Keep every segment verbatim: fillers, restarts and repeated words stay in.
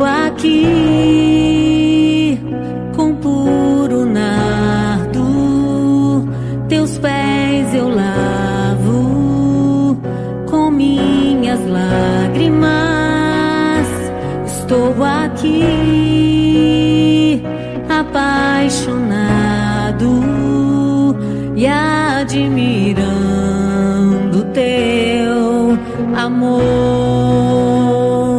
aqui com puro nardo, teus pés eu lavo com minhas lágrimas. Estou aqui apaixonado e admirando teu amor.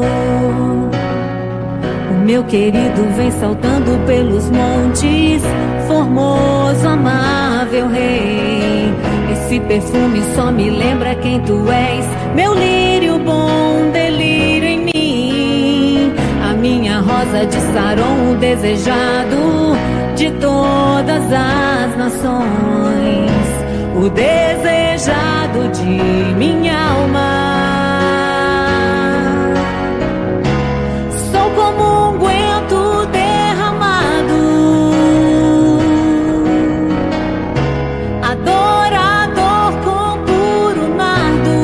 O meu querido vem saltando pelos montes, formoso, amável rei. Esse perfume só me lembra quem tu és, meu lírio bom, delírio em mim. A minha rosa de Saron, o desejado de todas as nações, o desejado de minha alma. Sou como um unguento derramado, adorador com puro nardo,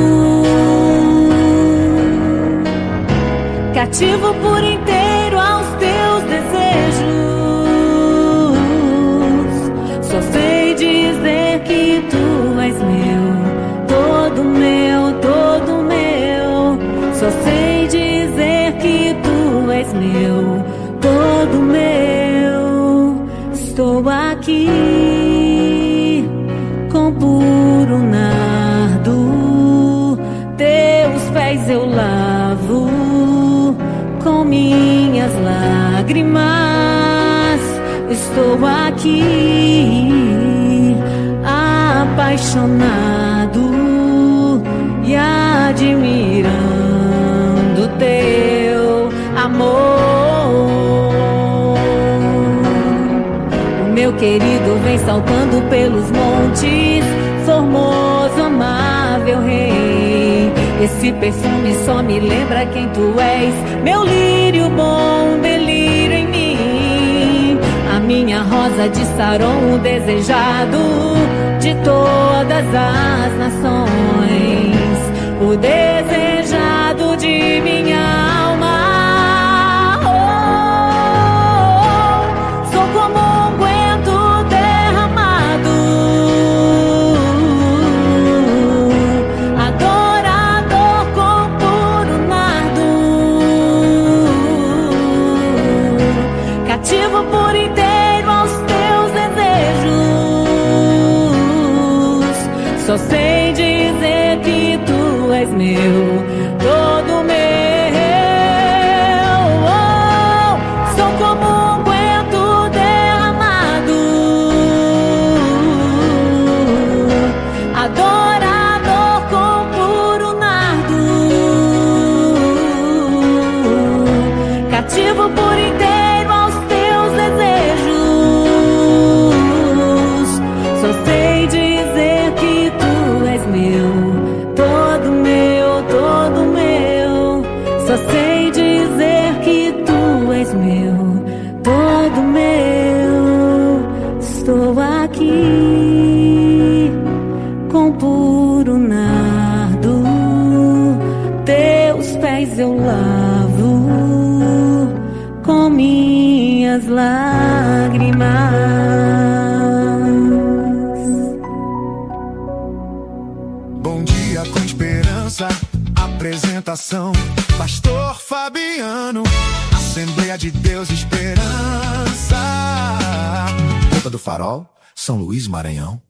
cativo por inteiro aos teus desejos. Só sei dizer que tu és meu, todo meu, todo meu. Só sei dizer que tu és meu, todo meu. Estou aqui com puro nardo, teus pés eu lavo com minhas lágrimas. Estou aqui apaixonado e admirando teu amor. O meu querido vem saltando pelos montes, formoso, amável rei. Esse perfume só me lembra quem tu és, meu lírio bom, delírio em mim. A minha rosa de Saron, o desejado de todas as nações, o desejado de minha alma. Oh, sou como um unguento derramado, adorador com puro nardo, cativo por inteiro aos teus desejos. Só sei dizer que tu és meu, todo meu. Oh, sou como um unguento derramado, adorador com puro nardo, cativo por inteiro aos teus desejos. Só sei dizer que tu és meu, todo meu, todo meu. Só sei dizer que tu és meu, todo meu. Estou aqui com puro nardo, teus pés eu lavo com minhas lágrimas. Bom dia com esperança, apresentação, Pastor Fabiano, Assembleia de Deus Esperança. Ponta do Farol, São Luís, Maranhão.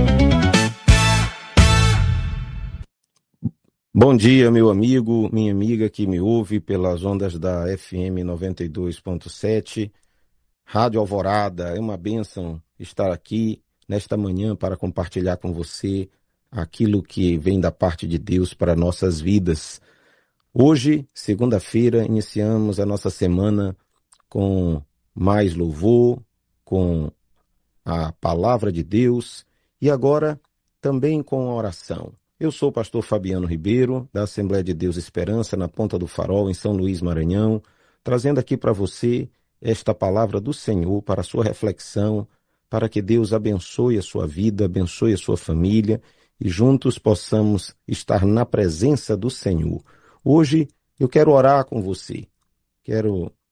Bom dia, meu amigo, minha amiga que me ouve pelas ondas da F M noventa e dois ponto sete, Rádio Alvorada. É uma bênção estar aqui nesta manhã para compartilhar com você aquilo que vem da parte de Deus para nossas vidas. Hoje, segunda-feira, iniciamos a nossa semana com mais louvor, com a palavra de Deus e agora também com a oração. Eu sou o pastor Fabiano Ribeiro, da Assembleia de Deus Esperança, na Ponta do Farol, em São Luís, Maranhão, trazendo aqui para você esta palavra do Senhor para a sua reflexão, para que Deus abençoe a sua vida, abençoe a sua família e juntos possamos estar na presença do Senhor. Hoje eu quero orar com você, quero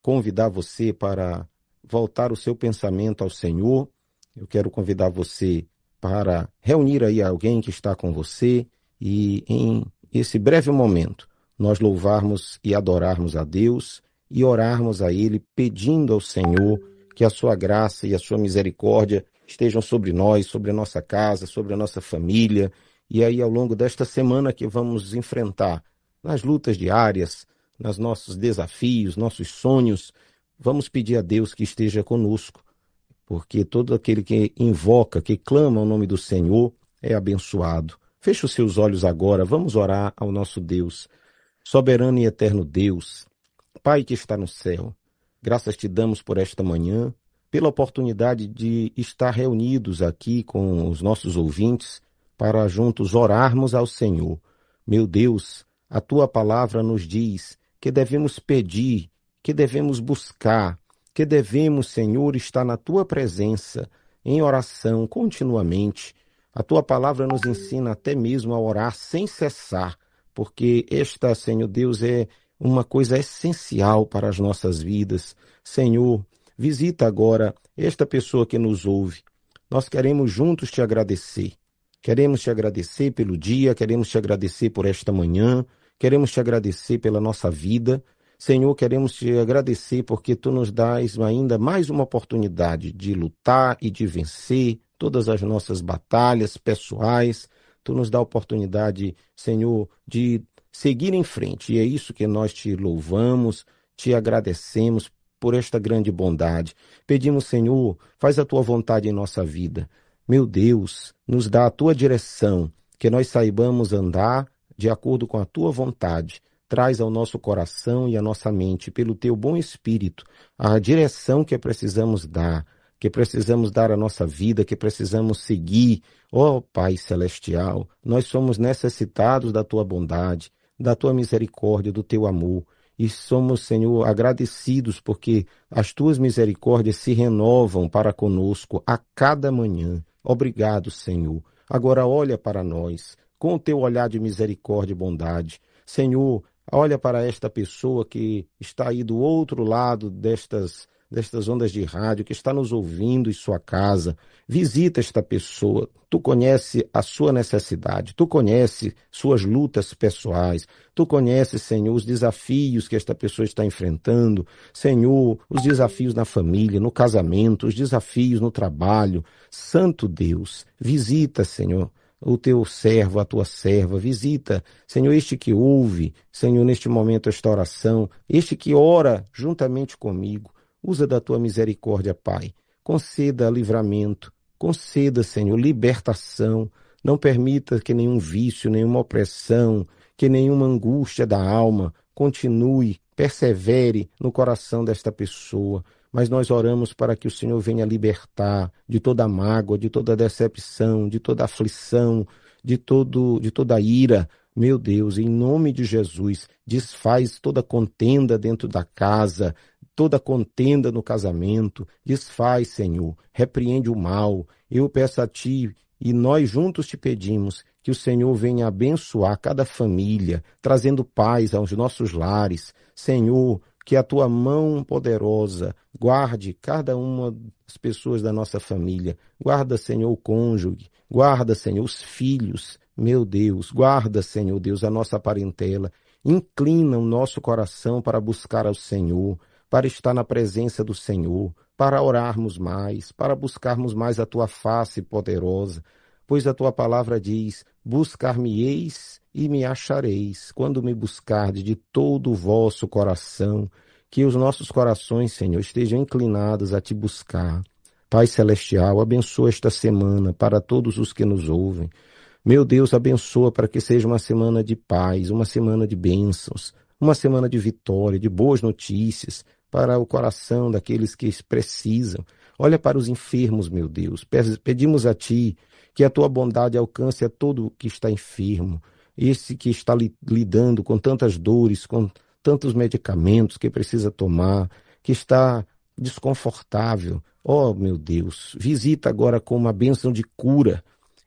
convidar você para voltar o seu pensamento ao Senhor. Eu quero convidar você para reunir aí alguém que está com você e em esse breve momento nós louvarmos e adorarmos a Deus e orarmos a Ele pedindo ao Senhor que a sua graça e a sua misericórdia estejam sobre nós, sobre a nossa casa, sobre a nossa família. E aí ao longo desta semana que vamos enfrentar nas lutas diárias, nos nossos desafios, nossos sonhos, vamos pedir a Deus que esteja conosco, porque todo aquele que invoca, que clama o nome do Senhor é abençoado. Feche os seus olhos agora, vamos orar ao nosso Deus. Soberano e eterno Deus, Pai que está no céu, graças te damos por esta manhã, pela oportunidade de estar reunidos aqui com os nossos ouvintes para juntos orarmos ao Senhor. Meu Deus, a tua palavra nos diz que devemos pedir, que devemos buscar, que devemos, Senhor, estar na tua presença, em oração continuamente. A tua palavra nos ensina até mesmo a orar sem cessar, porque esta, Senhor Deus, é uma coisa essencial para as nossas vidas. Senhor, visita agora esta pessoa que nos ouve. Nós queremos juntos te agradecer. Queremos te agradecer pelo dia, queremos te agradecer por esta manhã, queremos te agradecer pela nossa vida. Senhor, queremos te agradecer porque tu nos dás ainda mais uma oportunidade de lutar e de vencer todas as nossas batalhas pessoais. Tu nos dá a oportunidade, Senhor, de seguir em frente. E é isso que nós te louvamos, te agradecemos por esta grande bondade. Pedimos, Senhor, faz a tua vontade em nossa vida. Meu Deus, nos dá a tua direção, que nós saibamos andar de acordo com a tua vontade. Traz ao nosso coração e à nossa mente, pelo teu bom Espírito, a direção que precisamos dar, que precisamos dar à nossa vida, que precisamos seguir. Ó Pai Celestial, nós somos necessitados da tua bondade, da tua misericórdia, do teu amor. E somos, Senhor, agradecidos porque as tuas misericórdias se renovam para conosco a cada manhã. Obrigado, Senhor. Agora olha para nós com o teu olhar de misericórdia e bondade. Senhor, olha para esta pessoa que está aí do outro lado destas, destas ondas de rádio, que está nos ouvindo em sua casa. Visita esta pessoa. Tu conhece a sua necessidade. Tu conhece suas lutas pessoais. Tu conheces, Senhor, os desafios que esta pessoa está enfrentando. Senhor, os desafios na família, no casamento, os desafios no trabalho. Santo Deus, visita, Senhor, o teu servo, a tua serva, visita, Senhor, este que ouve, Senhor, neste momento esta oração, este que ora juntamente comigo, usa da tua misericórdia, Pai, conceda livramento, conceda, Senhor, libertação, não permita que nenhum vício, nenhuma opressão, que nenhuma angústia da alma continue, persevere no coração desta pessoa. Mas nós oramos para que o Senhor venha libertar de toda mágoa, de toda decepção, de toda aflição, de, todo, de toda ira. Meu Deus, em nome de Jesus, desfaz toda contenda dentro da casa, toda contenda no casamento. Desfaz, Senhor, repreende o mal. Eu peço a Ti e nós juntos te pedimos que o Senhor venha abençoar cada família, trazendo paz aos nossos lares. Senhor, que a tua mão poderosa guarde cada uma das pessoas da nossa família. Guarda, Senhor, o cônjuge. Guarda, Senhor, os filhos. Meu Deus, guarda, Senhor Deus, a nossa parentela. Inclina o nosso coração para buscar ao Senhor, para estar na presença do Senhor, para orarmos mais, para buscarmos mais a tua face poderosa. Pois a tua palavra diz, buscar-me-eis e me achareis, quando me buscardes de todo o vosso coração. Que os nossos corações, Senhor, estejam inclinados a te buscar. Pai Celestial, abençoa esta semana para todos os que nos ouvem. Meu Deus, abençoa para que seja uma semana de paz, uma semana de bênçãos, uma semana de vitória, de boas notícias para o coração daqueles que precisam. Olha para os enfermos, meu Deus. Pedimos a Ti que a Tua bondade alcance a todo que está enfermo, esse que está lidando com tantas dores, com tantos medicamentos que precisa tomar, que está desconfortável. Oh, meu Deus, visita agora com uma bênção de cura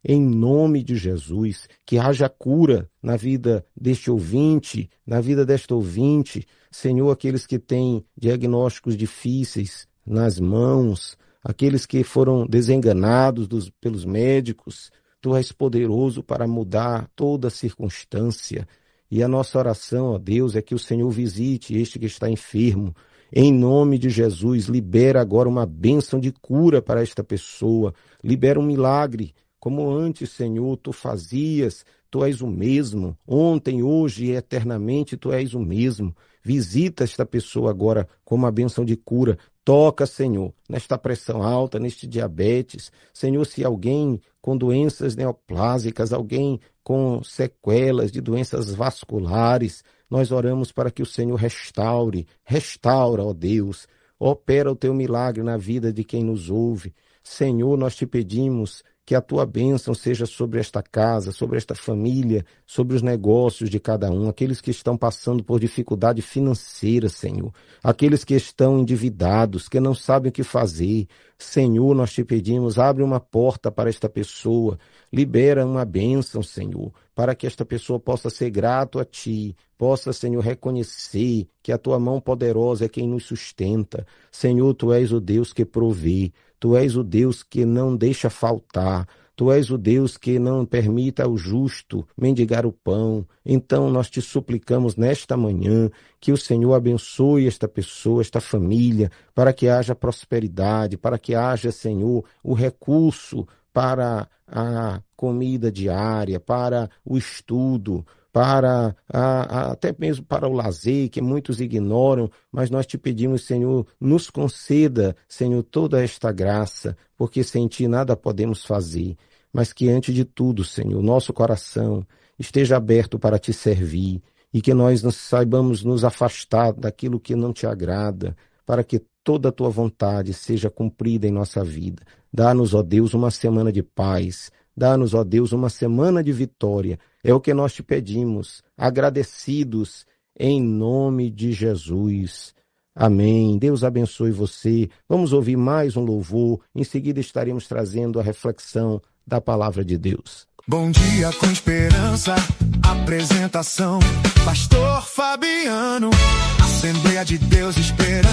em nome de Jesus, que haja cura na vida deste ouvinte, na vida desta ouvinte, Senhor, aqueles que têm diagnósticos difíceis nas mãos, aqueles que foram desenganados dos, pelos médicos, Tu és poderoso para mudar toda circunstância. E a nossa oração, ó Deus, é que o Senhor visite este que está enfermo. Em nome de Jesus, libera agora uma bênção de cura para esta pessoa. Libera um milagre, como antes, Senhor, Tu fazias. Tu és o mesmo, ontem, hoje e eternamente Tu és o mesmo. Visita esta pessoa agora com uma bênção de cura. Toca, Senhor, nesta pressão alta, neste diabetes. Senhor, se alguém com doenças neoplásicas, alguém com sequelas de doenças vasculares, nós oramos para que o Senhor restaure, restaura, ó Deus. Opera o Teu milagre na vida de quem nos ouve. Senhor, nós Te pedimos que a Tua bênção seja sobre esta casa, sobre esta família, sobre os negócios de cada um, aqueles que estão passando por dificuldade financeira, Senhor, aqueles que estão endividados, que não sabem o que fazer. Senhor, nós Te pedimos, abre uma porta para esta pessoa, libera uma bênção, Senhor, para que esta pessoa possa ser grato a Ti, possa, Senhor, reconhecer que a Tua mão poderosa é quem nos sustenta. Senhor, Tu és o Deus que provê, Tu és o Deus que não deixa faltar, Tu és o Deus que não permita ao justo mendigar o pão. Então nós Te suplicamos nesta manhã que o Senhor abençoe esta pessoa, esta família, para que haja prosperidade, para que haja, Senhor, o recurso para a comida diária, para o estudo, para a, a, até mesmo para o lazer, que muitos ignoram, mas nós Te pedimos, Senhor, nos conceda, Senhor, toda esta graça, porque sem Ti nada podemos fazer, mas que antes de tudo, Senhor, nosso coração esteja aberto para Te servir e que nós nos saibamos nos afastar daquilo que não Te agrada, para que toda a Tua vontade seja cumprida em nossa vida. Dá-nos, ó Deus, uma semana de paz, dá-nos, ó Deus, uma semana de vitória. É o que nós Te pedimos, agradecidos em nome de Jesus. Amém. Deus abençoe você. Vamos ouvir mais um louvor. Em seguida estaremos trazendo a reflexão da palavra de Deus. Bom dia com esperança, apresentação, Pastor Fabiano, Assembleia de Deus Esperança.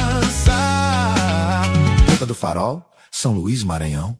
Ponta do Farol, São Luís, Maranhão.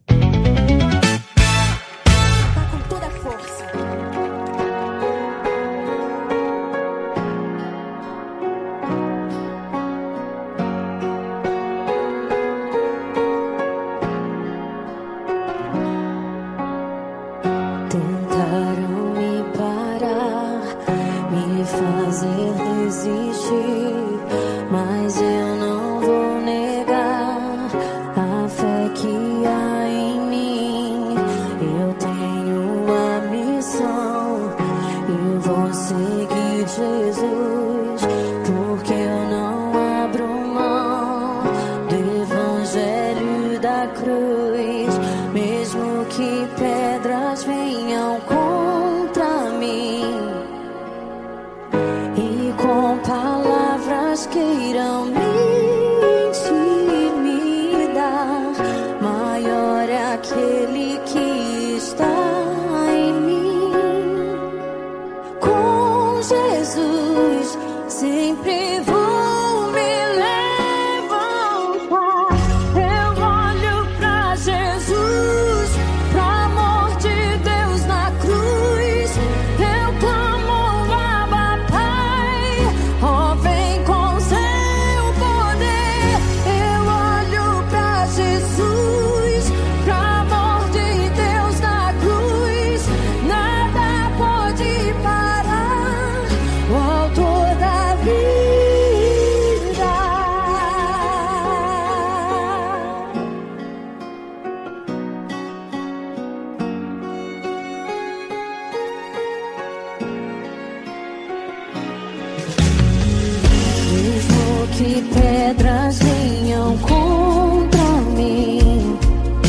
Que pedras venham contra mim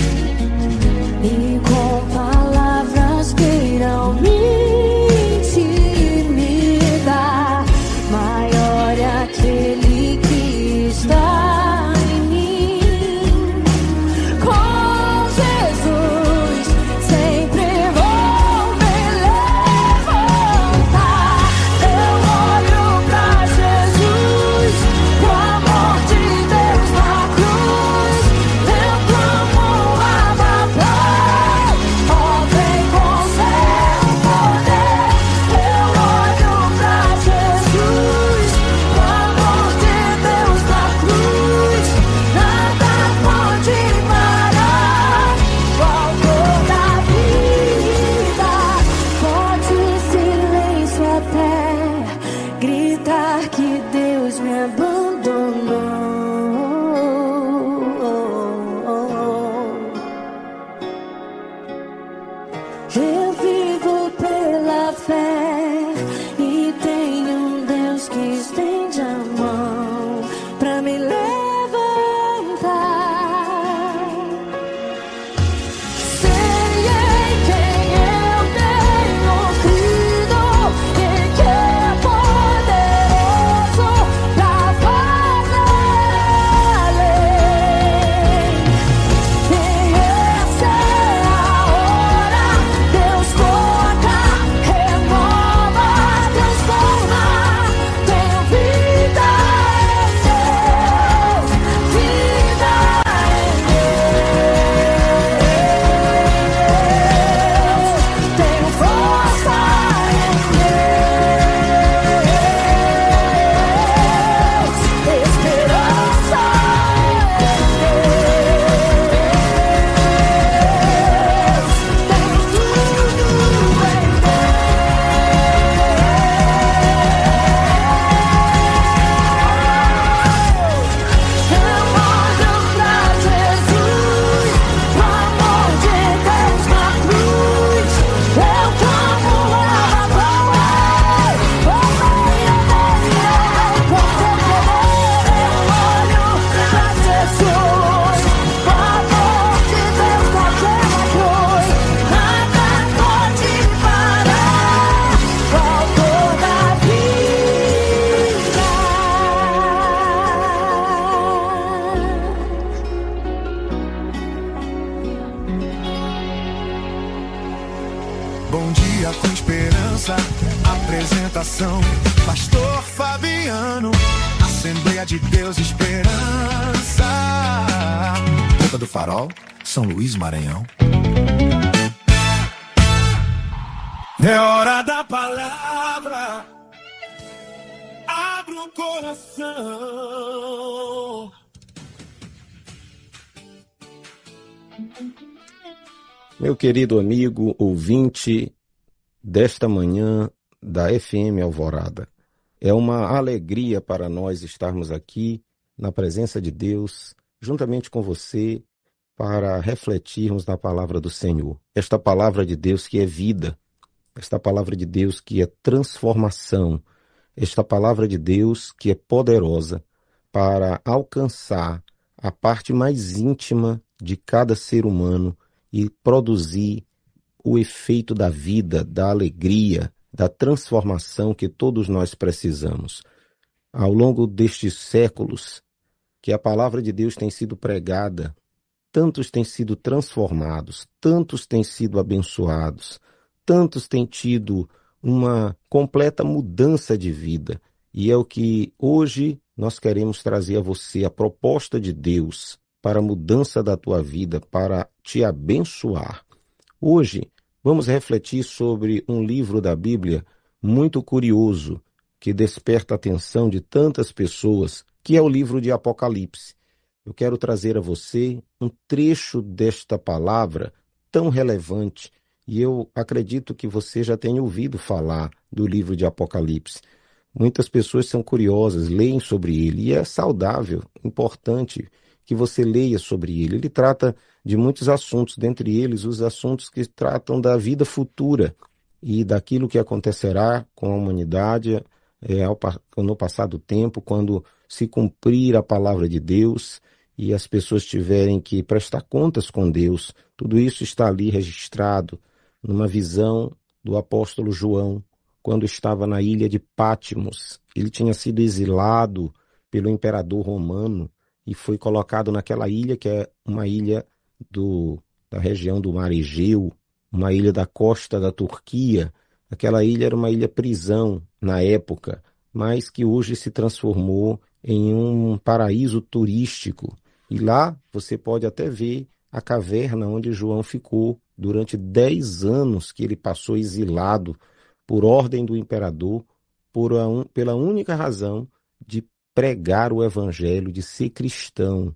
e com palavras queiram me intimidar, maior é aquele que está em mim. Com Jesus sempre me levantar. Sei em quem eu tenho crido e que é poderoso pra fazer além. E essa é a hora. Deus toca, renova, transforma. Tenho vida em Deus, vida em Deus. Tenho força em Deus, esperança em Deus. Tenho tudo em Eu olho pra Jesus, o amor de Deus na cruz. Eu clamo Abba, oh meu Deus, por teu poder. Eu olho pra Jesus, o amor de Deus naquela cruz. Nada pode parar o autor da vida. Bom dia com esperança, apresentação, Pastor Fabiano, Assembleia de Deus Esperança, Boca do Farol, São Luís, Maranhão. É hora da palavra, abra o coração. Meu querido amigo ouvinte desta manhã da F M Alvorada, é uma alegria para nós estarmos aqui na presença de Deus, juntamente com você, para refletirmos na palavra do Senhor. Esta palavra de Deus que é vida, esta palavra de Deus que é transformação, esta palavra de Deus que é poderosa para alcançar a parte mais íntima de cada ser humano e produzir o efeito da vida, da alegria, da transformação que todos nós precisamos. Ao longo destes séculos que a palavra de Deus tem sido pregada, tantos têm sido transformados, tantos têm sido abençoados, tantos têm tido uma completa mudança de vida. E é o que hoje nós queremos trazer a você, a proposta de Deus para a mudança da tua vida, para te abençoar. Hoje vamos refletir sobre um livro da Bíblia muito curioso, que desperta a atenção de tantas pessoas, que é o livro de Apocalipse. Eu quero trazer a você um trecho desta palavra tão relevante, e eu acredito que você já tenha ouvido falar do livro de Apocalipse. Muitas pessoas são curiosas, leem sobre ele, e é saudável, importante que você leia sobre ele. Ele trata de muitos assuntos, dentre eles os assuntos que tratam da vida futura e daquilo que acontecerá com a humanidade é, ao, no passado tempo, quando se cumprir a palavra de Deus e as pessoas tiverem que prestar contas com Deus. Tudo isso está ali registrado numa visão do apóstolo João, quando estava na ilha de Pátimos. Ele tinha sido exilado pelo imperador romano e foi colocado naquela ilha, que é uma ilha do, da região do Mar Egeu, uma ilha da costa da Turquia. Aquela ilha era uma ilha prisão na época, mas que hoje se transformou em um paraíso turístico. E lá você pode até ver a caverna onde João ficou durante dez anos que ele passou exilado por ordem do imperador, por a un... pela única razão de pregar o evangelho, de ser cristão.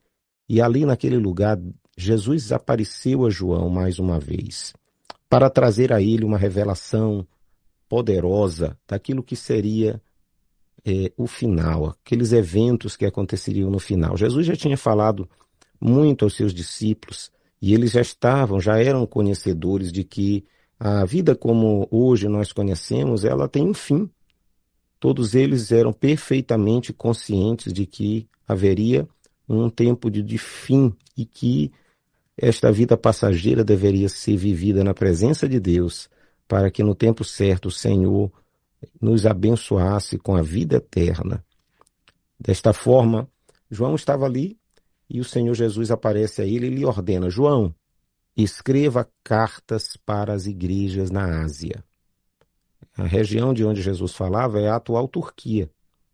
E ali naquele lugar, Jesus apareceu a João mais uma vez, para trazer a ele uma revelação poderosa daquilo que seria é, o final, aqueles eventos que aconteceriam no final. Jesus já tinha falado muito aos seus discípulos, e eles já estavam, já eram conhecedores de que a vida como hoje nós conhecemos, ela tem um fim. Todos eles eram perfeitamente conscientes de que haveria um tempo de, de fim e que esta vida passageira deveria ser vivida na presença de Deus, para que no tempo certo o Senhor nos abençoasse com a vida eterna. Desta forma, João estava ali e o Senhor Jesus aparece a ele e lhe ordena: João, escreva cartas para as igrejas na Ásia. A região de onde Jesus falava é a atual Turquia.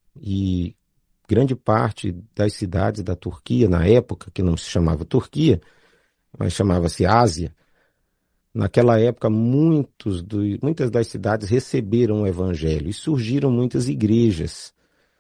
E grande parte das cidades da Turquia, na época, que não se chamava Turquia, mas chamava-se Ásia, naquela época muitos do, muitas das cidades receberam o Evangelho e surgiram muitas igrejas.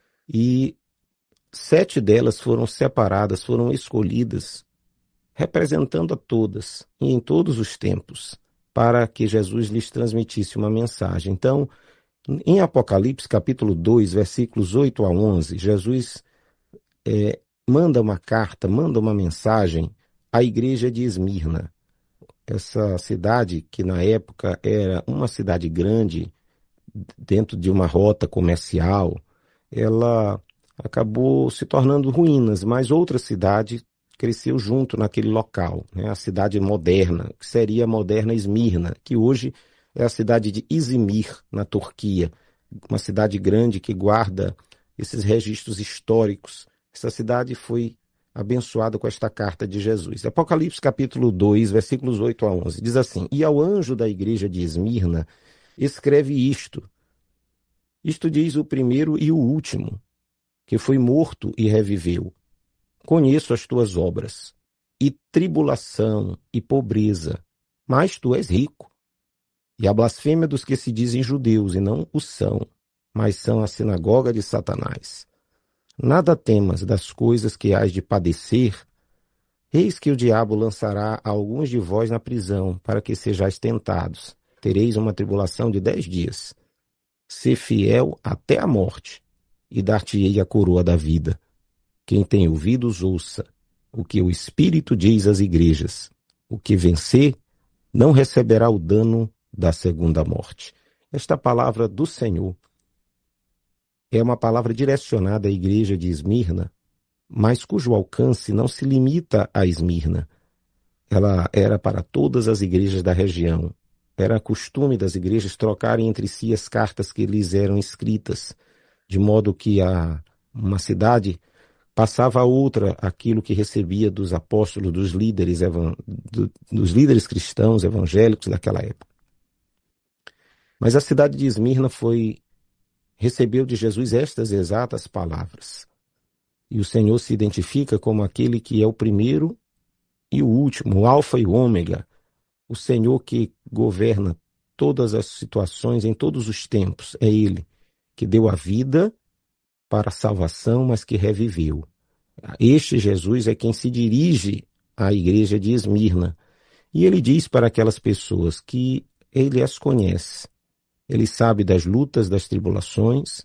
E sete delas foram separadas, foram escolhidas, representando a todas e em todos os tempos, para que Jesus lhes transmitisse uma mensagem. Então, em Apocalipse, capítulo dois, versículos oito a onze, Jesus é, manda uma carta, manda uma mensagem à igreja de Esmirna. Essa cidade, que na época era uma cidade grande, dentro de uma rota comercial, ela acabou se tornando ruínas, mas outra cidade cresceu junto naquele local, né? A cidade moderna, que seria a moderna Esmirna, que hoje é a cidade de Izmir, na Turquia, uma cidade grande que guarda esses registros históricos. Essa cidade foi abençoada com esta carta de Jesus. Apocalipse capítulo dois, versículos oito a onze, diz assim: E ao anjo da igreja de Esmirna escreve isto. Isto diz o primeiro e o último, que foi morto e reviveu. Conheço as tuas obras, e tribulação e pobreza, mas tu és rico. E a blasfêmia dos que se dizem judeus e não o são, mas são a sinagoga de Satanás. Nada temas das coisas que hás de padecer. Eis que o diabo lançará alguns de vós na prisão, para que sejais tentados. Tereis uma tribulação de dez dias. Sê fiel até a morte, e dar-te-ei a coroa da vida. Quem tem ouvidos, ouça o que o Espírito diz às igrejas. O que vencer não receberá o dano da segunda morte. Esta palavra do Senhor é uma palavra direcionada à igreja de Esmirna, mas cujo alcance não se limita a Esmirna. Ela era para todas as igrejas da região. Era costume das igrejas trocarem entre si as cartas que lhes eram escritas, de modo que a, uma cidade passava a outra aquilo que recebia dos apóstolos, dos líderes, evan, do, dos líderes cristãos evangélicos daquela época. Mas a cidade de Esmirna foi, recebeu de Jesus estas exatas palavras. E o Senhor se identifica como aquele que é o primeiro e o último, o alfa e o ômega, o Senhor que governa todas as situações em todos os tempos. É Ele que deu a vida para a salvação, mas que reviveu. Este Jesus é quem se dirige à igreja de Esmirna. E ele diz para aquelas pessoas que ele as conhece. Ele sabe das lutas, das tribulações.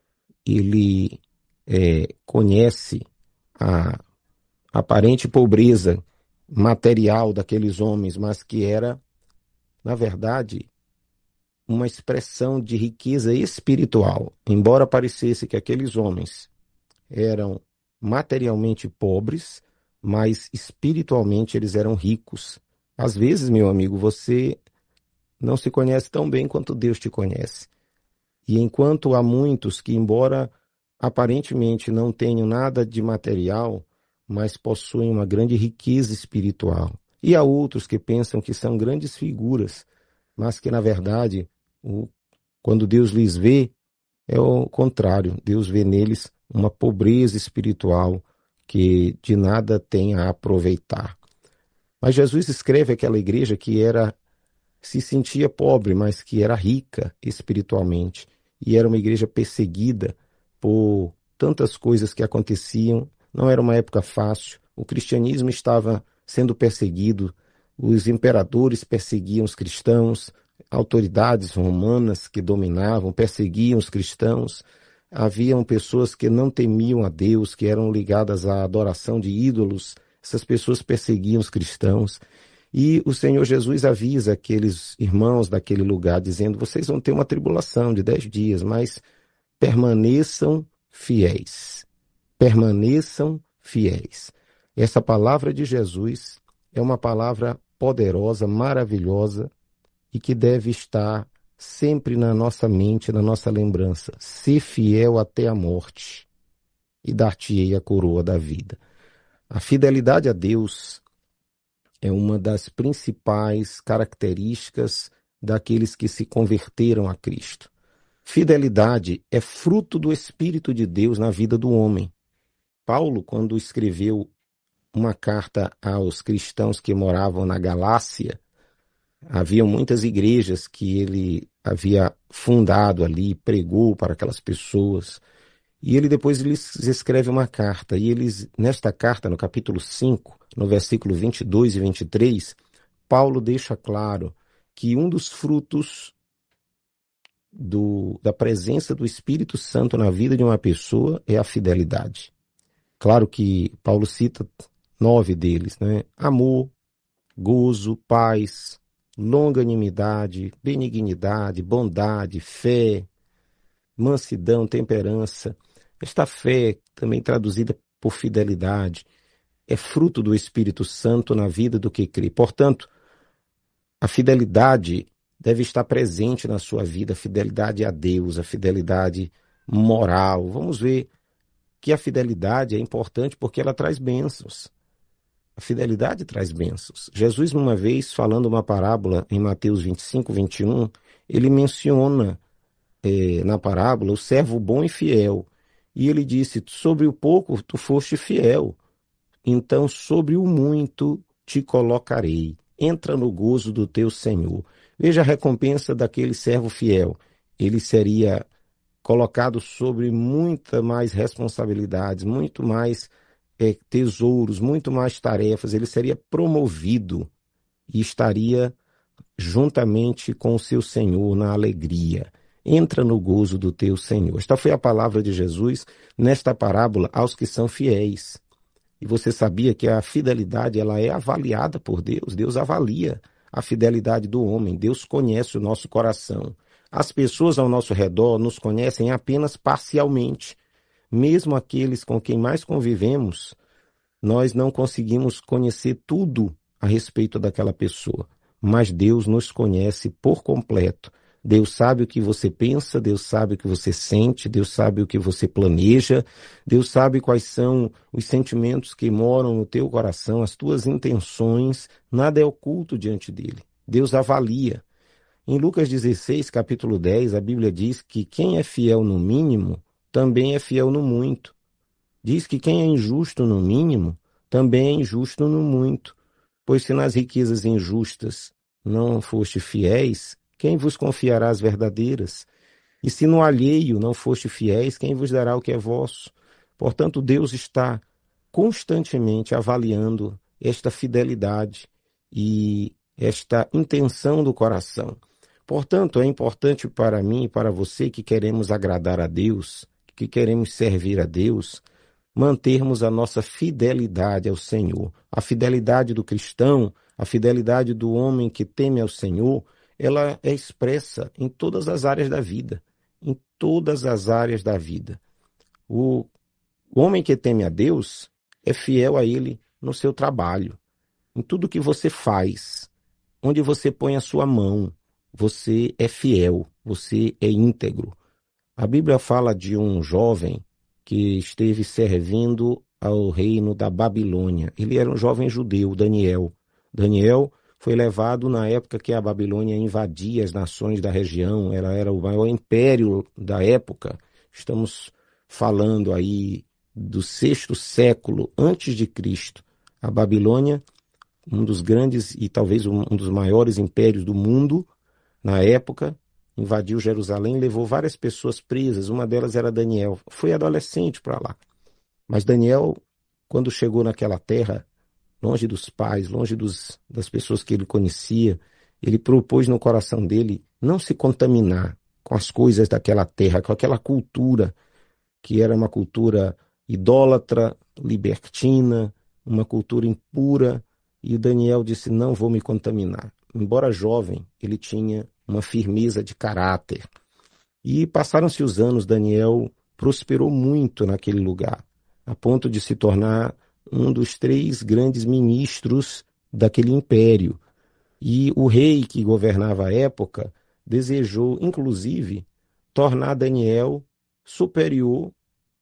Ele é, conhece a aparente pobreza material daqueles homens, mas que era, na verdade, uma expressão de riqueza espiritual. Embora parecesse que aqueles homens eram materialmente pobres, mas espiritualmente eles eram ricos. Às vezes, meu amigo, você não se conhece tão bem quanto Deus te conhece. E enquanto há muitos que, embora aparentemente não tenham nada de material, mas possuem uma grande riqueza espiritual. E há outros que pensam que são grandes figuras, mas que, na verdade, o, quando Deus lhes vê, é o contrário. Deus vê neles uma pobreza espiritual que de nada tem a aproveitar. Mas Jesus escreve àquela igreja que era, se sentia pobre, mas que era rica espiritualmente. E era uma igreja perseguida por tantas coisas que aconteciam. Não era uma época fácil. O cristianismo estava sendo perseguido. Os imperadores perseguiam os cristãos. Autoridades romanas que dominavam, perseguiam os cristãos. Haviam pessoas que não temiam a Deus, que eram ligadas à adoração de ídolos. Essas pessoas perseguiam os cristãos. E o Senhor Jesus avisa aqueles irmãos daquele lugar, dizendo: vocês vão ter uma tribulação de dez dias, mas permaneçam fiéis. Permaneçam fiéis. Essa palavra de Jesus é uma palavra poderosa, maravilhosa e que deve estar sempre na nossa mente, na nossa lembrança. Ser fiel até a morte e dar-te-ei a coroa da vida. A fidelidade a Deus é uma das principais características daqueles que se converteram a Cristo. Fidelidade é fruto do Espírito de Deus na vida do homem. Paulo, quando escreveu uma carta aos cristãos que moravam na Galácia, havia muitas igrejas que ele havia fundado ali, pregou para aquelas pessoas. E ele depois lhes escreve uma carta. E eles, nesta carta, no capítulo cinco, no versículo vinte e dois e vinte e três, Paulo deixa claro que um dos frutos do, da presença do Espírito Santo na vida de uma pessoa é a fidelidade. Claro que Paulo cita nove deles, né? Amor, gozo, paz, longanimidade, benignidade, bondade, fé, mansidão, temperança. Esta fé, também traduzida por fidelidade, é fruto do Espírito Santo na vida do que crê. Portanto, a fidelidade deve estar presente na sua vida, a fidelidade a Deus, a fidelidade moral. Vamos ver que a fidelidade é importante porque ela traz bênçãos. A fidelidade traz bênçãos. Jesus, uma vez, falando uma parábola em Mateus vinte e cinco, vinte e um, ele menciona eh, na parábola o servo bom e fiel. E ele disse, sobre o pouco tu foste fiel, então sobre o muito te colocarei. Entra no gozo do teu Senhor. Veja a recompensa daquele servo fiel. Ele seria colocado sobre muita mais responsabilidades, muito mais é, tesouros, muito mais tarefas. Ele seria promovido e estaria juntamente com o seu Senhor na alegria. Entra no gozo do teu Senhor. Esta foi a palavra de Jesus nesta parábola aos que são fiéis. E você sabia que a fidelidade ela é avaliada por Deus. Deus avalia a fidelidade do homem. Deus conhece o nosso coração. As pessoas ao nosso redor nos conhecem apenas parcialmente. Mesmo aqueles com quem mais convivemos, nós não conseguimos conhecer tudo a respeito daquela pessoa. Mas Deus nos conhece por completo. Deus sabe o que você pensa, Deus sabe o que você sente, Deus sabe o que você planeja, Deus sabe quais são os sentimentos que moram no teu coração, as tuas intenções, nada é oculto diante dele. Deus avalia. Em Lucas dezesseis, capítulo dez, a Bíblia diz que quem é fiel no mínimo, também é fiel no muito. Diz que quem é injusto no mínimo, também é injusto no muito. Pois se nas riquezas injustas não foste fiéis, quem vos confiará as verdadeiras? E se no alheio não foste fiéis, quem vos dará o que é vosso? Portanto, Deus está constantemente avaliando esta fidelidade e esta intenção do coração. Portanto, é importante para mim e para você que queremos agradar a Deus, que queremos servir a Deus, mantermos a nossa fidelidade ao Senhor. A fidelidade do cristão, a fidelidade do homem que teme ao Senhor, ela é expressa em todas as áreas da vida, em todas as áreas da vida. O, o homem que teme a Deus é fiel a Ele no seu trabalho, em tudo que você faz, onde você põe a sua mão, você é fiel, você é íntegro. A Bíblia fala de um jovem que esteve servindo ao reino da Babilônia. Ele era um jovem judeu, Daniel. Daniel foi levado na época que a Babilônia invadia as nações da região, ela era o maior império da época. Estamos falando aí do sexto século antes de Cristo. A Babilônia, um dos grandes e talvez um dos maiores impérios do mundo na época, invadiu Jerusalém e levou várias pessoas presas. Uma delas era Daniel. Foi adolescente para lá. Mas Daniel, quando chegou naquela terra, longe dos pais, longe dos, das pessoas que ele conhecia, ele propôs no coração dele não se contaminar com as coisas daquela terra, com aquela cultura, que era uma cultura idólatra, libertina, uma cultura impura, e Daniel disse, não vou me contaminar. Embora jovem, ele tinha uma firmeza de caráter. E passaram-se os anos, Daniel prosperou muito naquele lugar, a ponto de se tornar um dos três grandes ministros daquele império. E o rei que governava a época desejou, inclusive, tornar Daniel superior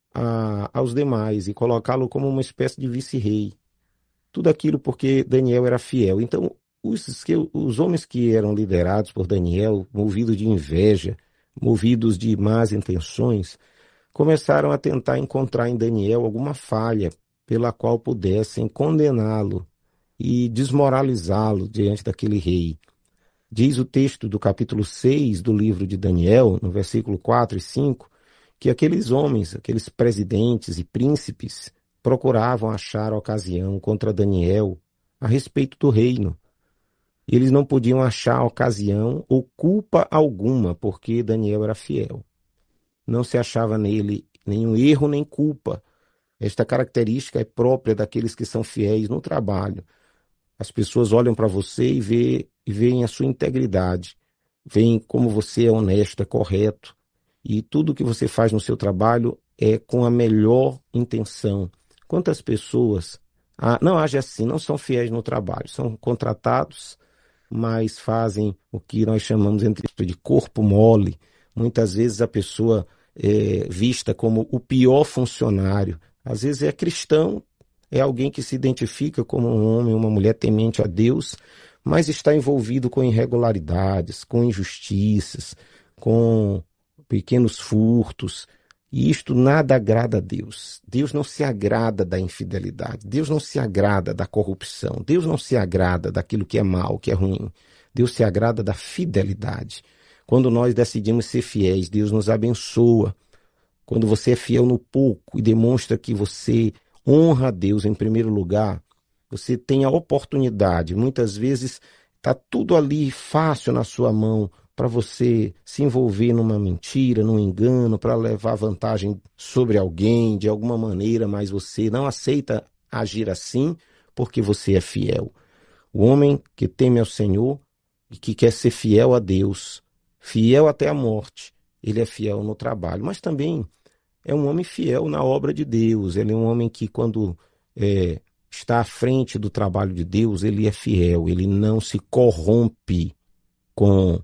a, aos demais e colocá-lo como uma espécie de vice-rei. Tudo aquilo porque Daniel era fiel. Então, os, os homens que eram liderados por Daniel, movidos de inveja, movidos de más intenções, começaram a tentar encontrar em Daniel alguma falha pela qual pudessem condená-lo e desmoralizá-lo diante daquele rei. Diz o texto do capítulo seis do livro de Daniel, no versículo quatro e cinco, que aqueles homens, aqueles presidentes e príncipes, procuravam achar ocasião contra Daniel a respeito do reino. Eles não podiam achar ocasião ou culpa alguma, porque Daniel era fiel. Não se achava nele nenhum erro nem culpa. Esta característica é própria daqueles que são fiéis no trabalho. As pessoas olham para você e, vê, e veem a sua integridade, veem como você é honesto, é correto, e tudo que você faz no seu trabalho é com a melhor intenção. Quantas pessoas ah, não agem assim, não são fiéis no trabalho, são contratados, mas fazem o que nós chamamos entre de corpo mole. Muitas vezes a pessoa é vista como o pior funcionário. Às vezes é cristão, é alguém que se identifica como um homem, uma mulher temente a Deus, mas está envolvido com irregularidades, com injustiças, com pequenos furtos. E isto nada agrada a Deus. Deus não se agrada da infidelidade. Deus não se agrada da corrupção. Deus não se agrada daquilo que é mal, que é ruim. Deus se agrada da fidelidade. Quando nós decidimos ser fiéis, Deus nos abençoa. Quando você é fiel no pouco e demonstra que você honra a Deus em primeiro lugar, você tem a oportunidade. Muitas vezes está tudo ali fácil na sua mão para você se envolver numa mentira, num engano, para levar vantagem sobre alguém de alguma maneira, mas você não aceita agir assim porque você é fiel. O homem que teme ao Senhor e que quer ser fiel a Deus, fiel até a morte, ele é fiel no trabalho, mas também é um homem fiel na obra de Deus. Ele é um homem que, quando é, está à frente do trabalho de Deus, ele é fiel, ele não se corrompe com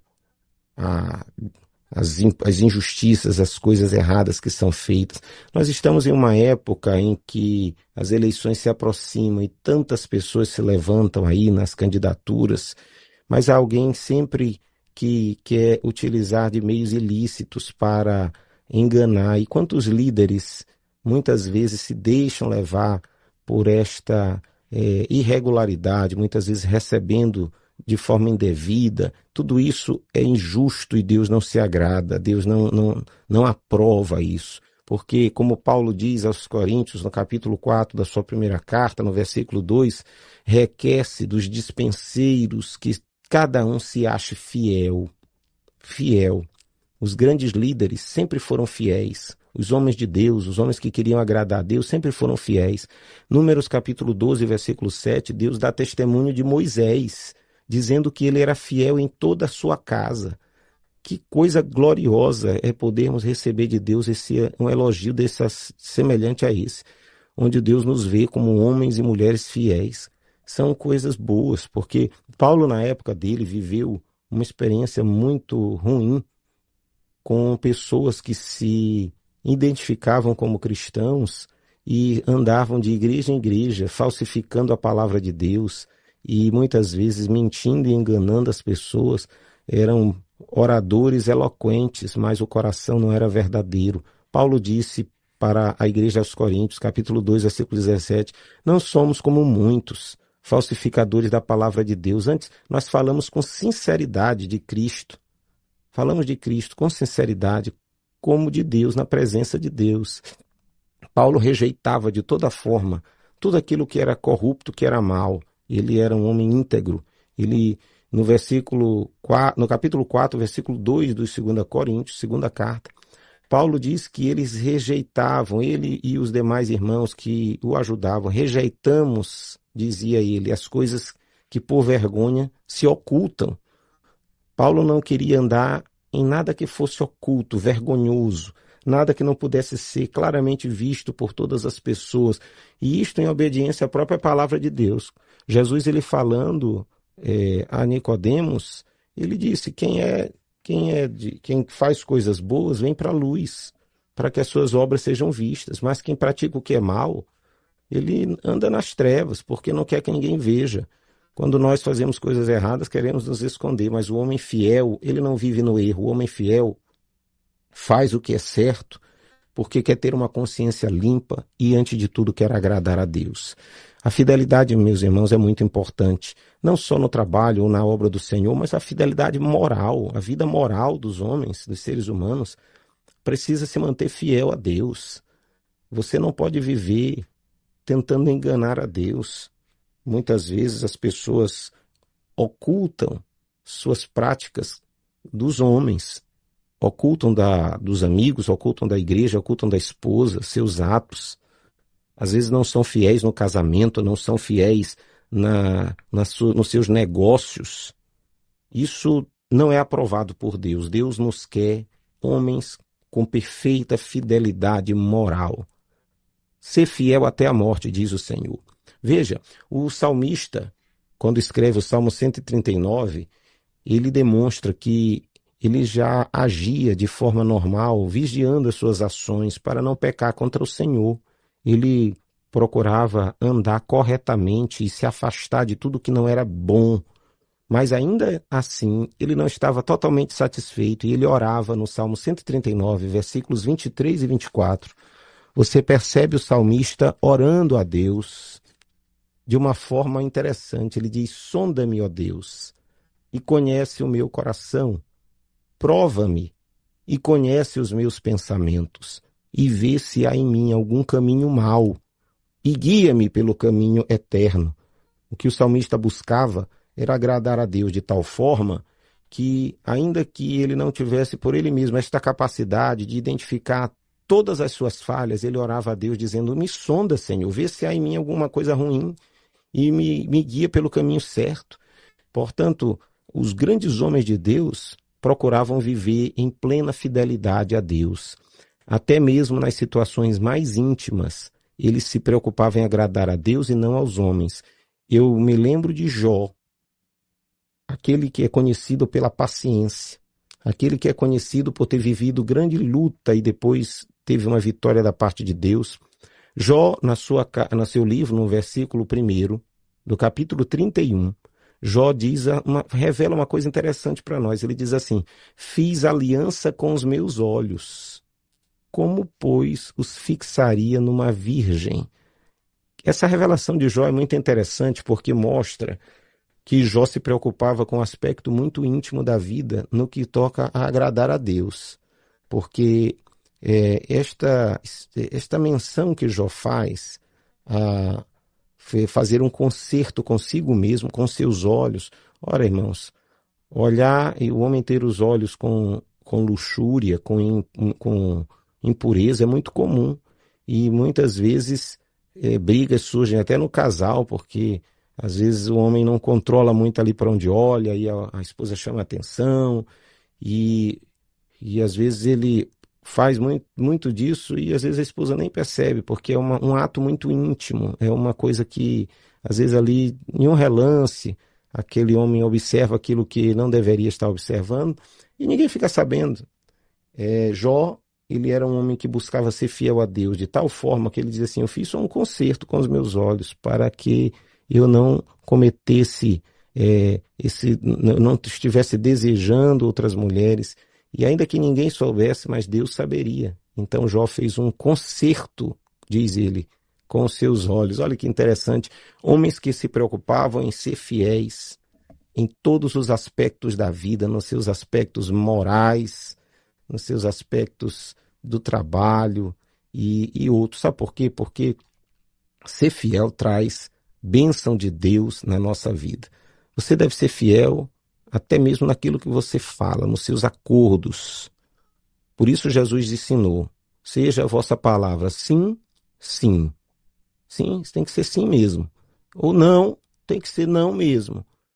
a, as, as injustiças, as coisas erradas que são feitas. Nós estamos em uma época em que as eleições se aproximam e tantas pessoas se levantam aí nas candidaturas, mas há alguém sempre que quer utilizar de meios ilícitos para enganar. E quantos líderes muitas vezes se deixam levar por esta é, irregularidade, muitas vezes recebendo de forma indevida. Tudo isso é injusto e Deus não se agrada, Deus não, não, não aprova isso. Porque, como Paulo diz aos Coríntios, no capítulo quatro da sua primeira carta, no versículo dois, requer-se dos dispenseiros que cada um se ache fiel. Fiel. Os grandes líderes sempre foram fiéis. Os homens de Deus, os homens que queriam agradar a Deus, sempre foram fiéis. Números capítulo doze, versículo sete, Deus dá testemunho de Moisés, dizendo que ele era fiel em toda a sua casa. Que coisa gloriosa é podermos receber de Deus esse, um elogio desse, semelhante a esse, onde Deus nos vê como homens e mulheres fiéis. São coisas boas, porque Paulo, na época dele, viveu uma experiência muito ruim com pessoas que se identificavam como cristãos e andavam de igreja em igreja, falsificando a palavra de Deus e muitas vezes mentindo e enganando as pessoas. Eram oradores eloquentes, mas o coração não era verdadeiro. Paulo disse para a igreja aos Coríntios, capítulo dois, versículo dezessete, não somos como muitos falsificadores da palavra de Deus. Antes, nós falamos com sinceridade de Cristo. Falamos de Cristo com sinceridade, como de Deus, na presença de Deus. Paulo rejeitava de toda forma tudo aquilo que era corrupto, que era mal. Ele era um homem íntegro. Ele, no versículo quatro, no capítulo quatro, versículo dois do segundo Coríntios, segunda carta, Paulo diz que eles rejeitavam, ele e os demais irmãos que o ajudavam, rejeitamos, dizia ele, as coisas que por vergonha se ocultam. Paulo não queria andar em nada que fosse oculto, vergonhoso, nada que não pudesse ser claramente visto por todas as pessoas. E isto em obediência à própria palavra de Deus. Jesus, ele falando é, a Nicodemos, ele disse, quem é, quem é de, quem faz coisas boas vem para a luz, para que as suas obras sejam vistas. Mas quem pratica o que é mal, ele anda nas trevas, porque não quer que ninguém veja. Quando nós fazemos coisas erradas, queremos nos esconder, mas o homem fiel, ele não vive no erro. O homem fiel faz o que é certo, porque quer ter uma consciência limpa e, antes de tudo, quer agradar a Deus. A fidelidade, meus irmãos, é muito importante, não só no trabalho ou na obra do Senhor, mas a fidelidade moral, a vida moral dos homens, dos seres humanos, precisa se manter fiel a Deus. Você não pode viver tentando enganar a Deus. Muitas vezes as pessoas ocultam suas práticas dos homens, ocultam da, dos amigos, ocultam da igreja, ocultam da esposa, seus atos. Às vezes não são fiéis no casamento, não são fiéis na, na su, nos seus negócios. Isso não é aprovado por Deus. Deus nos quer homens com perfeita fidelidade moral. Ser fiel até a morte, diz o Senhor. Veja, o salmista, quando escreve o Salmo cento e trinta e nove, ele demonstra que ele já agia de forma normal, vigiando as suas ações para não pecar contra o Senhor. Ele procurava andar corretamente e se afastar de tudo que não era bom. Mas ainda assim, ele não estava totalmente satisfeito e ele orava no Salmo cento e trinta e nove, versículos vinte e três e vinte e quatro. Você percebe o salmista orando a Deus de uma forma interessante. Ele diz, sonda-me, ó Deus, e conhece o meu coração. Prova-me e conhece os meus pensamentos, e vê se há em mim algum caminho mau, e guia-me pelo caminho eterno. O que o salmista buscava era agradar a Deus de tal forma que, ainda que ele não tivesse por ele mesmo esta capacidade de identificar todas as suas falhas, ele orava a Deus dizendo, me sonda, Senhor, vê se há em mim alguma coisa ruim e me, me guia pelo caminho certo. Portanto, os grandes homens de Deus procuravam viver em plena fidelidade a Deus. Até mesmo nas situações mais íntimas, eles se preocupavam em agradar a Deus e não aos homens. Eu me lembro de Jó, aquele que é conhecido pela paciência, aquele que é conhecido por ter vivido grande luta e depois teve uma vitória da parte de Deus. Jó, na sua, no seu livro, no versículo primeiro, do capítulo trinta e um, Jó diz uma, revela uma coisa interessante para nós. Ele diz assim, fiz aliança com os meus olhos, como, pois, os fixaria numa virgem? Essa revelação de Jó é muito interessante porque mostra que Jó se preocupava com um aspecto muito íntimo da vida no que toca a agradar a Deus. Porque é, esta, esta menção que Jó faz, a fazer um concerto consigo mesmo, com seus olhos. Ora, irmãos, olhar e o homem ter os olhos com, com luxúria, com, com impureza é muito comum. E muitas vezes é, brigas surgem até no casal, porque às vezes o homem não controla muito ali para onde olha e a, a esposa chama atenção e, e às vezes ele faz muito, muito disso e às vezes a esposa nem percebe, porque é uma, um ato muito íntimo, é uma coisa que às vezes ali em um relance aquele homem observa aquilo que não deveria estar observando e ninguém fica sabendo. É, Jó, ele era um homem que buscava ser fiel a Deus de tal forma que ele diz assim, eu fiz só um concerto com os meus olhos para que eu não cometesse, é, esse, não estivesse desejando outras mulheres, e ainda que ninguém soubesse, mas Deus saberia. Então Jó fez um concerto, diz ele, com os seus olhos. Olha que interessante, homens que se preocupavam em ser fiéis em todos os aspectos da vida, nos seus aspectos morais, nos seus aspectos do trabalho e, e outros. Sabe por quê? Porque ser fiel traz bênção de Deus na nossa vida. Você deve ser fiel até mesmo naquilo que você fala, nos seus acordos. Por isso Jesus ensinou, seja a vossa palavra sim, sim. Sim, tem que ser sim mesmo. Ou não, tem que ser não mesmo.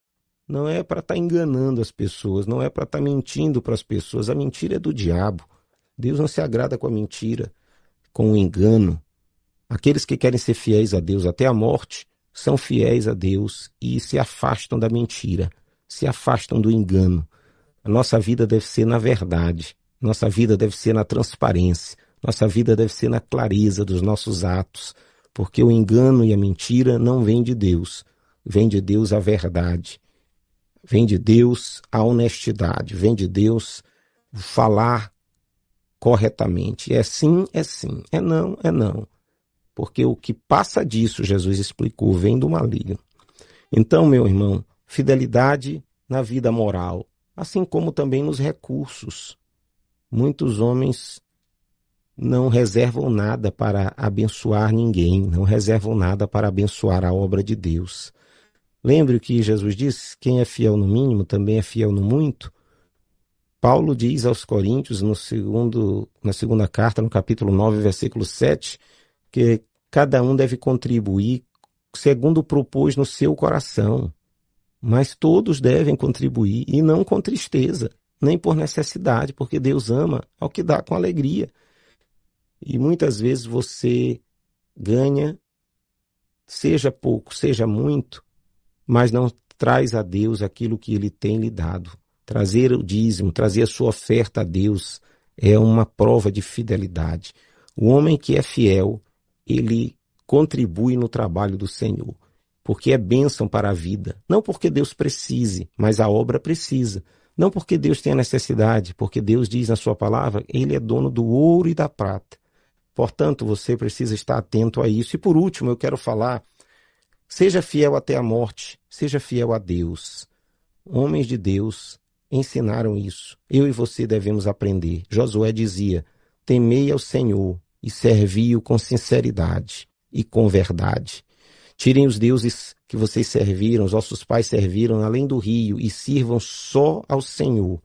não é para estar enganando as pessoas, não é para estar mentindo para as pessoas. A mentira é do diabo. Deus não se agrada com a mentira, com o engano. Aqueles que querem ser fiéis a Deus até a morte são fiéis a Deus e se afastam da mentira, se afastam do engano. A nossa vida deve ser na verdade, nossa vida deve ser na transparência, nossa vida deve ser na clareza dos nossos atos, porque o engano e a mentira não vêm de Deus, vem de Deus a verdade, vem de Deus a honestidade, vem de Deus falar corretamente. É sim, é sim, é não, é não. Porque o que passa disso, Jesus explicou, vem do maligno. Então, meu irmão, fidelidade na vida moral, assim como também nos recursos. Muitos homens não reservam nada para abençoar ninguém, não reservam nada para abençoar a obra de Deus. Lembre o que Jesus disse, quem é fiel no mínimo também é fiel no muito. Paulo diz aos Coríntios, no segundo, na segunda carta, no capítulo nove, versículo sete, que cada um deve contribuir segundo propôs no seu coração. Mas todos devem contribuir, e não com tristeza, nem por necessidade, porque Deus ama ao que dá com alegria. E muitas vezes você ganha, seja pouco, seja muito, mas não traz a Deus aquilo que Ele tem lhe dado. Trazer o dízimo, trazer a sua oferta a Deus é uma prova de fidelidade. O homem que é fiel, ele contribui no trabalho do Senhor, porque é bênção para a vida. Não porque Deus precise, mas a obra precisa. Não porque Deus tenha necessidade, porque Deus diz na sua palavra, Ele é dono do ouro e da prata. Portanto, você precisa estar atento a isso. E por último, eu quero falar, seja fiel até a morte, seja fiel a Deus. Homens de Deus ensinaram isso. Eu e você devemos aprender. Josué dizia, temei ao Senhor e servi-o com sinceridade e com verdade. Tirem os deuses que vocês serviram, os vossos pais serviram além do rio e sirvam só ao Senhor.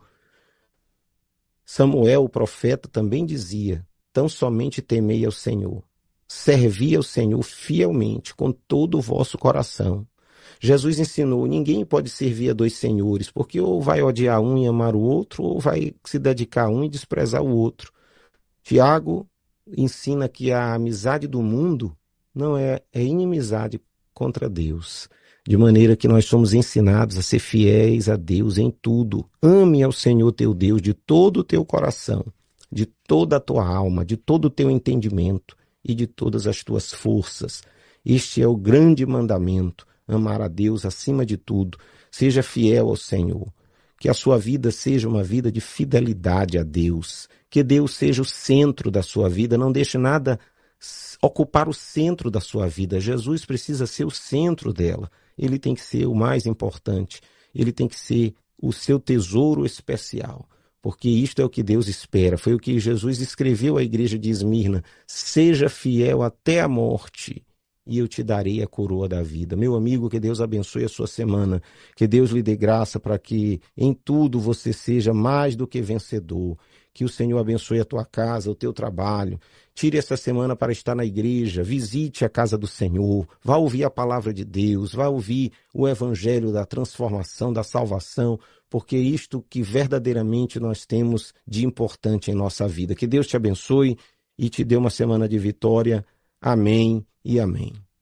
Samuel, o profeta, também dizia, tão somente temei ao Senhor. Servi ao Senhor fielmente, com todo o vosso coração. Jesus ensinou, ninguém pode servir a dois senhores, porque ou vai odiar um e amar o outro, ou vai se dedicar a um e desprezar o outro. Tiago ensina que a amizade do mundo não é, é inimizade contra Deus. De maneira que nós somos ensinados a ser fiéis a Deus em tudo. Ame ao Senhor teu Deus de todo o teu coração, de toda a tua alma, de todo o teu entendimento e de todas as tuas forças. Este é o grande mandamento, amar a Deus acima de tudo. Seja fiel ao Senhor. Que a sua vida seja uma vida de fidelidade a Deus. Que Deus seja o centro da sua vida. Não deixe nada ocupar o centro da sua vida. Jesus precisa ser o centro dela. Ele tem que ser o mais importante. Ele tem que ser o seu tesouro especial. Porque isto é o que Deus espera. Foi o que Jesus escreveu à igreja de Esmirna. Seja fiel até a morte, e eu te darei a coroa da vida. Meu amigo, que Deus abençoe a sua semana. Que Deus lhe dê graça para que em tudo você seja mais do que vencedor. Que o Senhor abençoe a tua casa, o teu trabalho. Tire essa semana para estar na igreja. Visite a casa do Senhor. Vá ouvir a palavra de Deus. Vá ouvir o evangelho da transformação, da salvação. Porque isto que verdadeiramente nós temos de importante em nossa vida. Que Deus te abençoe e te dê uma semana de vitória. Amém e amém.